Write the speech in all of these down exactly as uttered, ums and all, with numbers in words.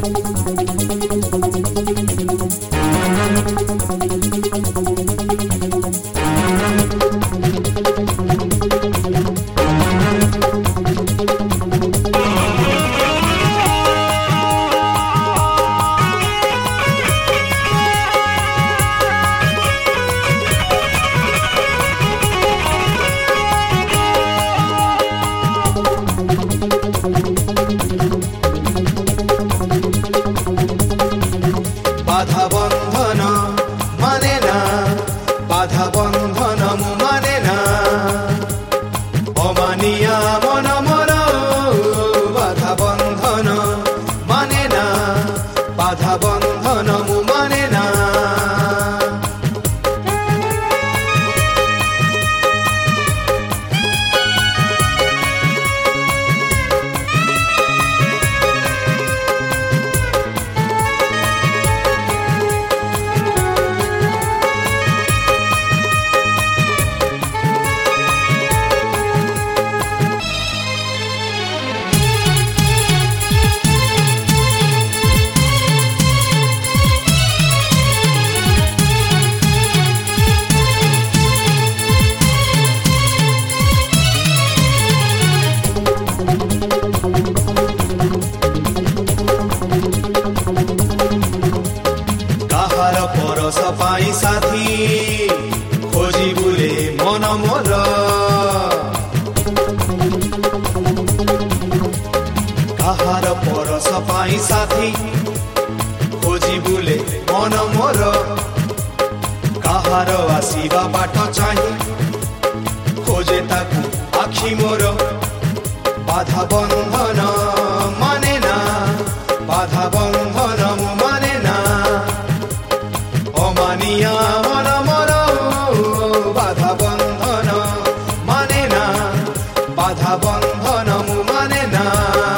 बाधा बंधन माने ना बाधा बंधन मु माने ना अमानिया मन मोर बाधा बंधन माने ना बाधा बंधन मु माने ना परस पाई साथी खोजी बुले मन मोर कहार परस पाई साथी खोजी बुले मन मोर कहार आसीबा बाट चाहे खोजे ताकू आखि मोर बाधा बंधन माने ना बाधा बंधन मु माने ना अमानिया मन मोर बाधा बंधन माने ना बाधा बंधन मु माने ना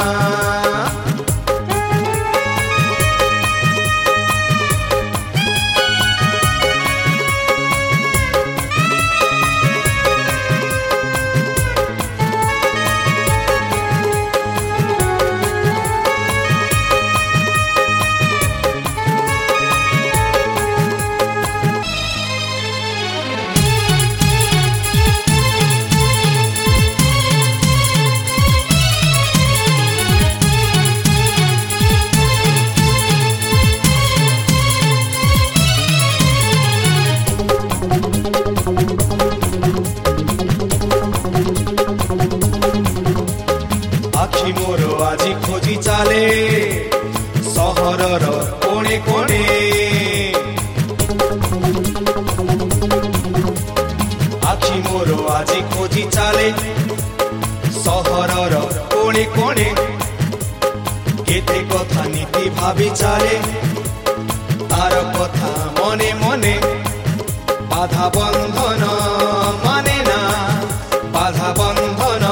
आखि मोर आजी खोजी चाले सहरर कोणे कोणे आखि मोर आजी खोजी चाले सहरर कोणे कोणे केते कथा नीति भाबी चाले तार कथा मने मने बाधा बंधन माने ना बाधा बंधन